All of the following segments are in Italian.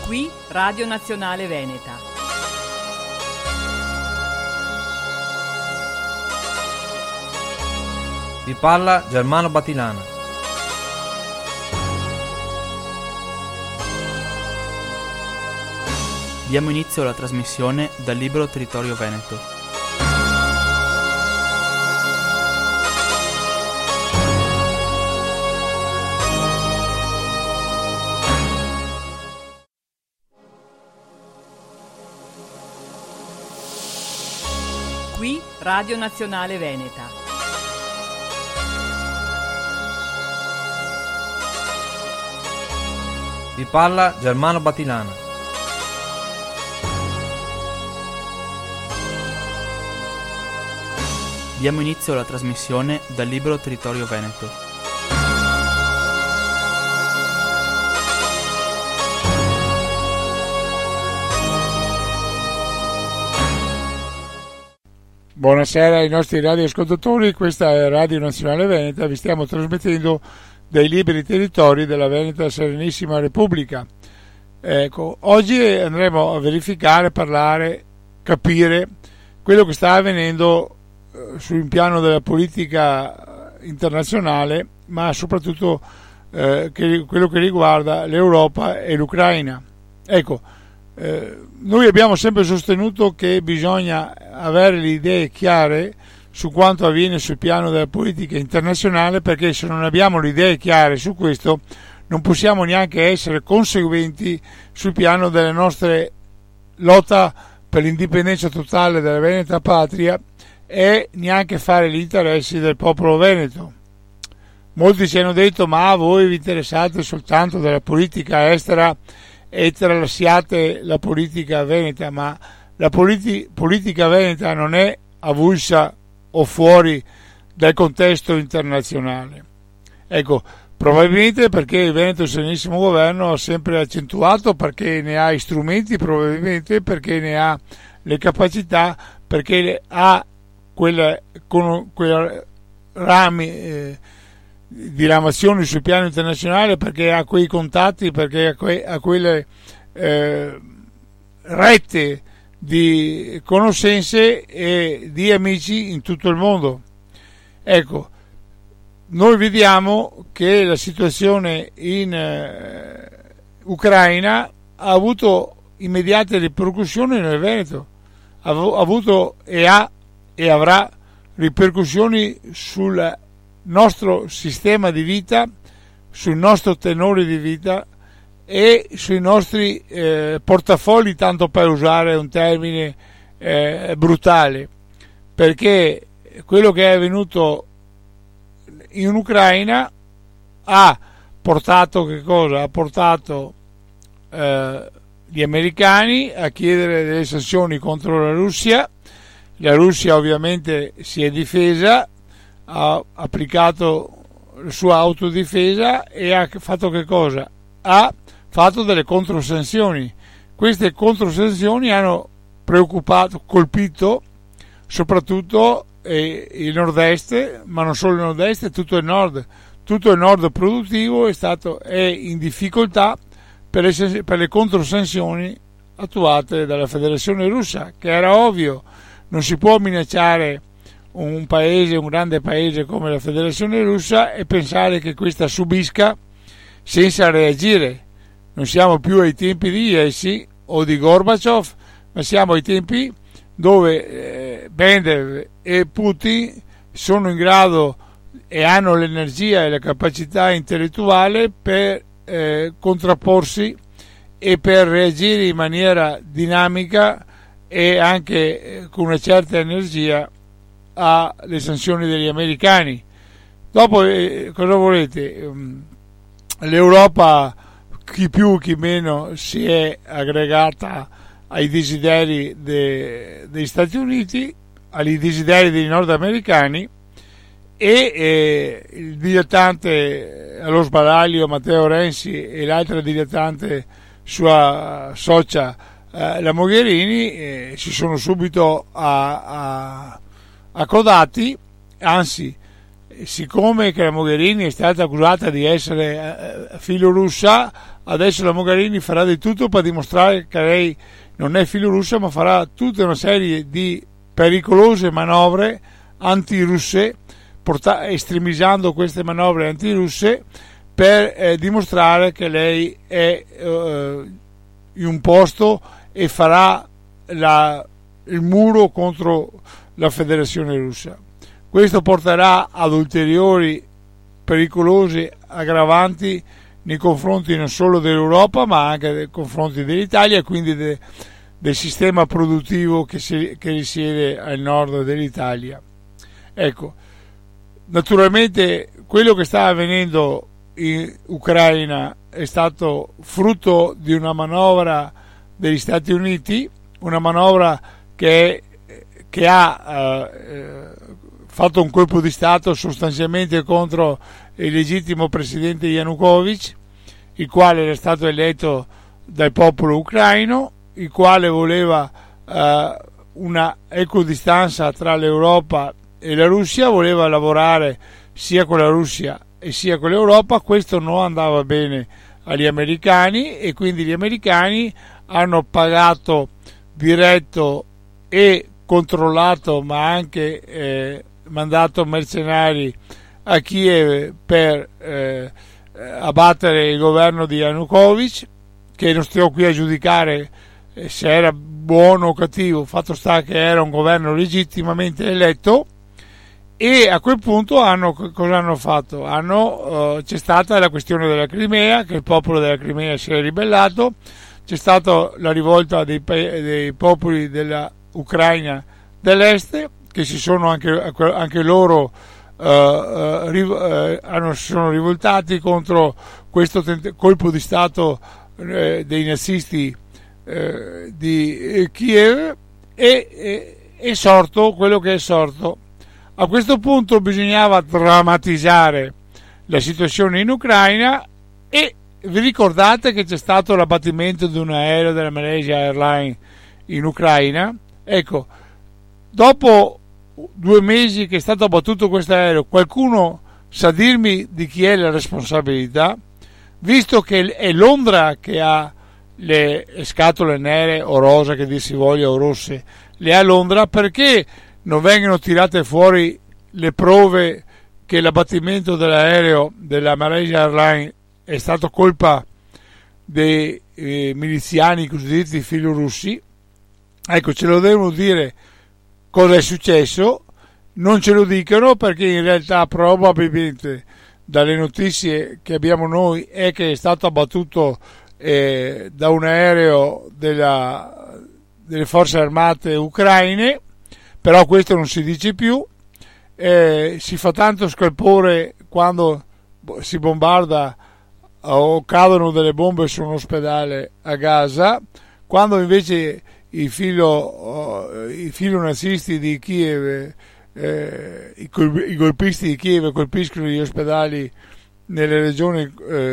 Qui Radio Nazionale Veneta. Vi parla Germano Batilana. Diamo inizio alla trasmissione dal libro Territorio Veneto. Qui Radio Nazionale Veneta. Vi parla Germano Batilana. Diamo inizio alla trasmissione dal libro Territorio Veneto. Buonasera ai nostri radioascoltatori, questa è Radio Nazionale Veneta, vi stiamo trasmettendo dai liberi territori della Veneta Serenissima Repubblica. Ecco, oggi andremo a verificare, parlare, capire quello che sta avvenendo sul piano della politica internazionale, ma soprattutto quello che riguarda l'Europa e l'Ucraina. Ecco, noi abbiamo sempre sostenuto che bisogna avere le idee chiare su quanto avviene sul piano della politica internazionale, perché se non abbiamo le idee chiare su questo non possiamo neanche essere conseguenti sul piano delle nostre lotta per l'indipendenza totale della Veneta Patria e neanche fare gli interessi del popolo veneto. Molti ci hanno detto: ma voi vi interessate soltanto della politica estera e tralasciate la politica veneta, ma la politica veneta non è avulsa o fuori dal contesto internazionale. Ecco, probabilmente perché il Veneto Serenissimo Governo ha sempre accentuato, perché ne ha gli strumenti, probabilmente perché ne ha le capacità, perché ha quella rami diramazioni sul piano internazionale, perché ha quei contatti, perché ha quelle rette di conoscenze e di amici in tutto il mondo. Ecco, noi vediamo che la situazione in Ucraina ha avuto immediate ripercussioni nel Veneto, ha avuto e ha e avrà ripercussioni sul nostro sistema di vita, sul nostro tenore di vita e sui nostri portafogli, tanto per usare un termine brutale, perché quello che è avvenuto in Ucraina ha portato che cosa? Ha portato gli americani a chiedere delle sanzioni contro la Russia ovviamente si è difesa, ha applicato la sua autodifesa e ha fatto che cosa? Ha fatto delle controsanzioni. Queste controsanzioni hanno colpito soprattutto il nord-est, ma non solo il nord-est, tutto il nord produttivo è in difficoltà per le controsanzioni attuate dalla Federazione Russa, che era ovvio. Non si può minacciare un grande paese come la Federazione Russa e pensare che questa subisca senza reagire. Non siamo più ai tempi di Yeltsin o di Gorbaciov, ma siamo ai tempi dove Medvedev e Putin sono in grado e hanno l'energia e la capacità intellettuale per contrapporsi e per reagire in maniera dinamica e anche con una certa energia alle sanzioni degli americani. Dopo cosa volete? L'Europa, chi più chi meno, si è aggregata ai desideri degli Stati Uniti, ai desideri dei nordamericani, e il dilettante allo sbaraglio Matteo Renzi e l'altra dilettante sua socia la Mogherini si sono subito accodati, anzi siccome che la Mogherini è stata accusata di essere filorussa, adesso la Mogherini farà di tutto per dimostrare che lei non è filorussa, ma farà tutta una serie di pericolose manovre antirusse, estremizzando queste manovre antirusse per dimostrare che lei è in un posto e farà il muro contro la Federazione Russa. Questo porterà ad ulteriori pericolose aggravanti nei confronti non solo dell'Europa ma anche nei confronti dell'Italia e quindi del sistema produttivo che risiede al nord dell'Italia. Ecco, naturalmente quello che sta avvenendo in Ucraina è stato frutto di una manovra degli Stati Uniti, una manovra che ha fatto un colpo di Stato sostanzialmente contro il legittimo presidente Yanukovych, il quale era stato eletto dal popolo ucraino, il quale voleva una equidistanza tra l'Europa e la Russia, voleva lavorare sia con la Russia e sia con l'Europa. Questo non andava bene agli americani e quindi gli americani hanno pagato diretto e controllato, ma anche mandato mercenari a Kiev per abbattere il governo di Yanukovych, che non stiamo qui a giudicare se era buono o cattivo, fatto sta che era un governo legittimamente eletto. E a quel punto cosa hanno fatto? C'è stata la questione della Crimea, che il popolo della Crimea si è ribellato, c'è stata la rivolta dei popoli della Ucraina dell'est, che si sono anche loro si sono rivoltati contro questo colpo di Stato dei nazisti di Kiev, e è sorto quello che è sorto. A questo punto bisognava drammatizzare la situazione in Ucraina e vi ricordate che c'è stato l'abbattimento di un aereo della Malaysia Airlines in Ucraina? Ecco, dopo 2 mesi che è stato abbattuto questo aereo, qualcuno sa dirmi di chi è la responsabilità? Visto che è Londra che ha le scatole nere o rosa, che dir si voglia, o rosse, le ha Londra, perché non vengono tirate fuori le prove che l'abbattimento dell'aereo della Malaysia Airlines è stato colpa dei miliziani cosiddetti filorussi? Ecco, ce lo devono dire cosa è successo. Non ce lo dicono perché in realtà probabilmente dalle notizie che abbiamo noi è che è stato abbattuto da un aereo delle forze armate ucraine, però questo non si dice più. Si fa tanto scalpore quando si bombarda o cadono delle bombe su un ospedale a Gaza, quando invece i filonazisti di Kiev, i golpisti di Kiev colpiscono gli ospedali nelle regioni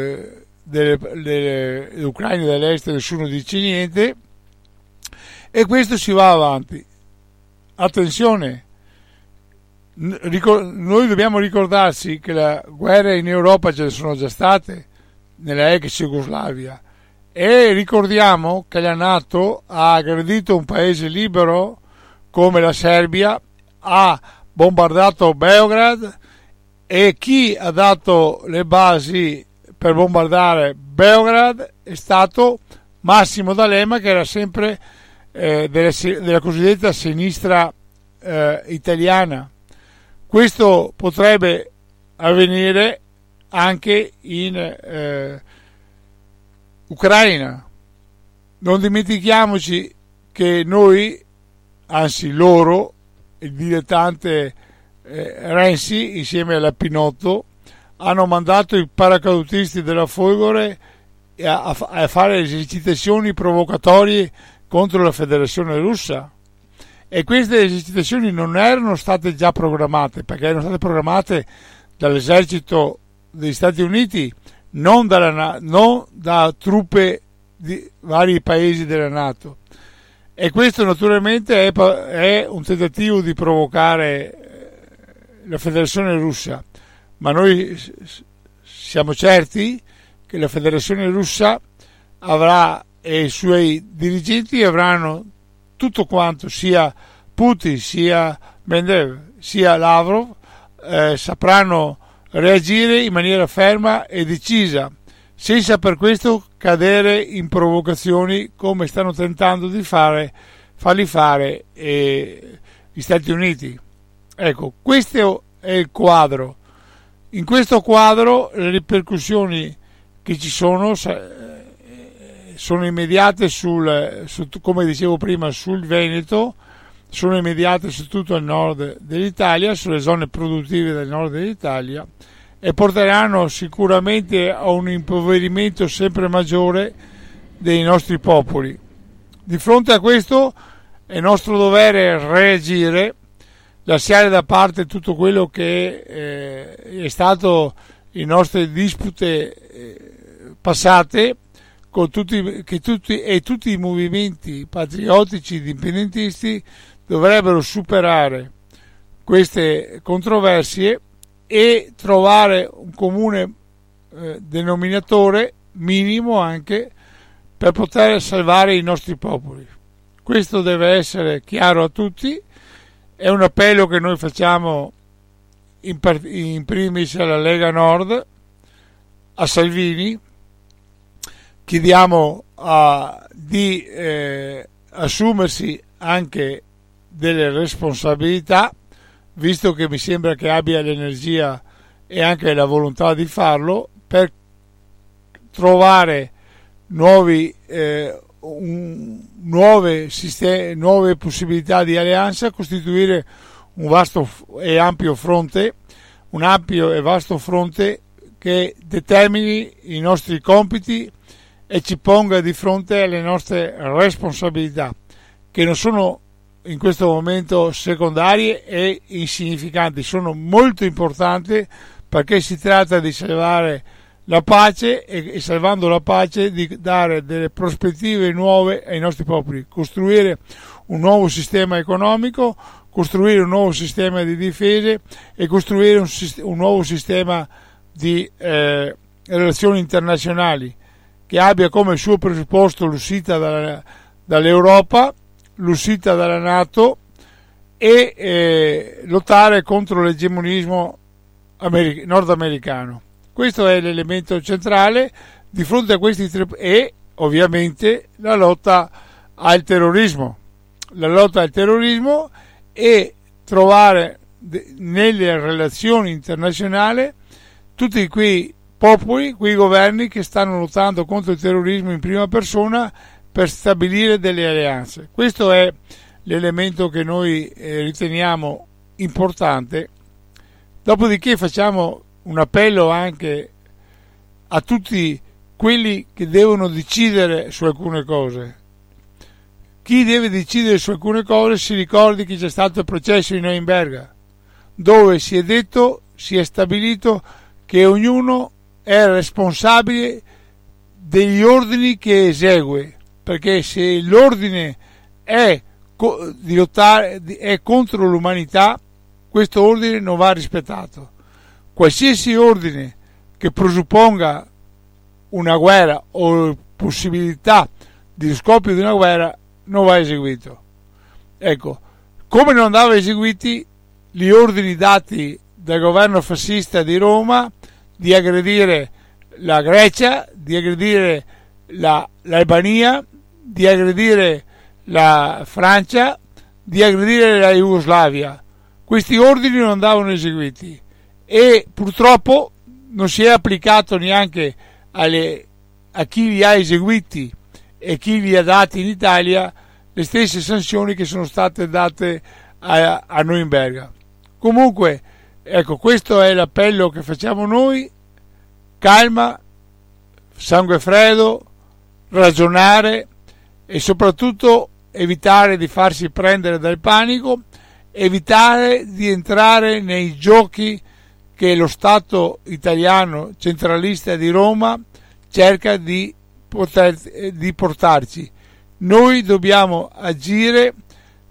delle Ucraine dell'est, nessuno dice niente, e questo si va avanti. Attenzione, noi dobbiamo ricordarsi che le guerre in Europa ce ne sono già state nella ex Jugoslavia, e ricordiamo che la NATO ha aggredito un paese libero come la Serbia, ha bombardato Beograd, e chi ha dato le basi per bombardare Beograd è stato Massimo D'Alema, che era sempre della cosiddetta sinistra italiana. Questo potrebbe avvenire anche in Ucraina. Non dimentichiamoci che noi, anzi loro, il dilettante Renzi insieme alla Pinotto, hanno mandato i paracadutisti della Folgore a fare esercitazioni provocatorie contro la Federazione Russa, e queste esercitazioni non erano state già programmate, perché erano state programmate dall'esercito degli Stati Uniti, non da truppe di vari paesi della NATO, e questo naturalmente è un tentativo di provocare la Federazione Russa. ma noi siamo certi che la Federazione Russa avrà e i suoi dirigenti avranno tutto quanto, sia Putin, sia Medvedev, sia Lavrov, sapranno reagire in maniera ferma e decisa, senza per questo cadere in provocazioni come stanno tentando di farli fare gli Stati Uniti. Ecco, questo è il quadro. In questo quadro le ripercussioni che ci sono immediate come dicevo prima, sul Veneto, sono immediate su tutto il nord dell'Italia, sulle zone produttive del nord dell'Italia, e porteranno sicuramente a un impoverimento sempre maggiore dei nostri popoli. Di fronte a questo è nostro dovere reagire, lasciare da parte tutto quello che è stato le nostre dispute passate con tutti i movimenti patriottici ed indipendentisti dovrebbero superare queste controversie e trovare un comune denominatore minimo anche per poter salvare i nostri popoli. Questo deve essere chiaro a tutti. È un appello che noi facciamo in primis alla Lega Nord, a Salvini. Chiediamo di assumersi anche delle responsabilità, visto che mi sembra che abbia l'energia e anche la volontà di farlo, per trovare nuove possibilità di alleanza, costituire un vasto e ampio fronte, un ampio e vasto fronte che determini i nostri compiti e ci ponga di fronte alle nostre responsabilità, che non sono in questo momento secondarie e insignificanti, sono molto importanti, perché si tratta di salvare la pace e salvando la pace di dare delle prospettive nuove ai nostri popoli, costruire un nuovo sistema economico, costruire un nuovo sistema di difese e costruire un nuovo sistema di relazioni internazionali che abbia come suo presupposto l'uscita dall'Europa, l'uscita dalla NATO e lottare contro l'egemonismo nordamericano. Questo è l'elemento centrale di fronte a questi tre, e ovviamente la lotta al terrorismo e trovare nelle relazioni internazionali tutti quei popoli, quei governi che stanno lottando contro il terrorismo in prima persona per stabilire delle alleanze. Questo è l'elemento che noi riteniamo importante. Dopodiché facciamo un appello anche a tutti quelli che devono decidere su alcune cose. Chi deve decidere su alcune cose si ricordi che c'è stato il processo di Norimberga, dove si è stabilito che ognuno è responsabile degli ordini che esegue, perché se l'ordine è di lottare è contro l'umanità, questo ordine non va rispettato. Qualsiasi ordine che presupponga una guerra o possibilità di scoppio di una guerra non va eseguito. Ecco, come non andava eseguiti gli ordini dati dal governo fascista di Roma di aggredire la Grecia, di aggredire l'Albania, di aggredire la Francia, di aggredire la Jugoslavia. Questi ordini non andavano eseguiti e purtroppo non si è applicato neanche a chi li ha eseguiti e chi li ha dati in Italia le stesse sanzioni che sono state date a Norimberga. Comunque, ecco, questo è l'appello che facciamo noi: calma, sangue freddo, ragionare e soprattutto evitare di farsi prendere dal panico, evitare di entrare nei giochi che lo Stato italiano centralista di Roma cerca di portarci. Noi dobbiamo agire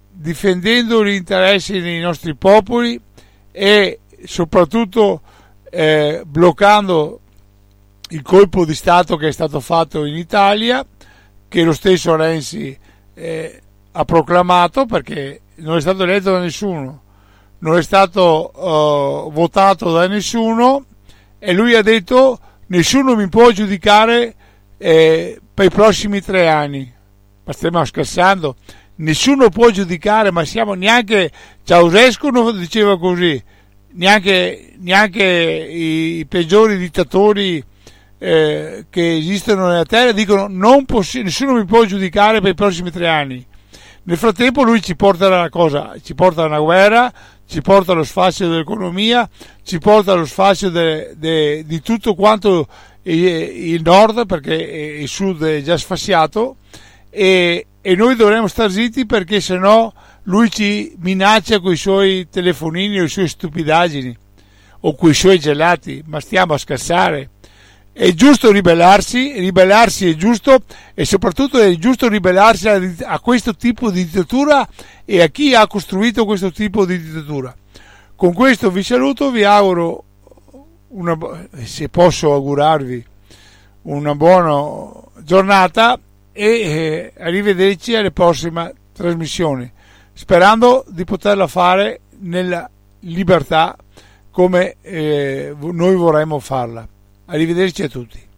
difendendo gli interessi dei nostri popoli e soprattutto bloccando il colpo di Stato che è stato fatto in Italia, che lo stesso Renzi ha proclamato, perché non è stato eletto da nessuno, non è stato votato da nessuno, e lui ha detto: nessuno mi può giudicare per i prossimi 3 anni. Ma stiamo scherzando? Nessuno può giudicare, ma siamo neanche Ceausescu non diceva così, neanche i peggiori dittatori che esistono nella terra dicono nessuno mi può giudicare per i prossimi 3 anni. Nel frattempo lui ci porta la cosa, ci porta una guerra, ci porta allo sfascio dell'economia, ci porta allo sfascio di tutto quanto il nord, perché il sud è già sfasciato, e noi dovremmo star zitti, perché sennò lui ci minaccia con i suoi telefonini o i suoi stupidaggini o con i suoi gelati. Ma stiamo a scherzare? È giusto ribellarsi è giusto, e soprattutto è giusto ribellarsi a questo tipo di dittatura e a chi ha costruito questo tipo di dittatura. Con questo vi saluto, vi auguro se posso augurarvi una buona giornata, e arrivederci alle prossime trasmissioni, sperando di poterla fare nella libertà come noi vorremmo farla. Arrivederci a tutti.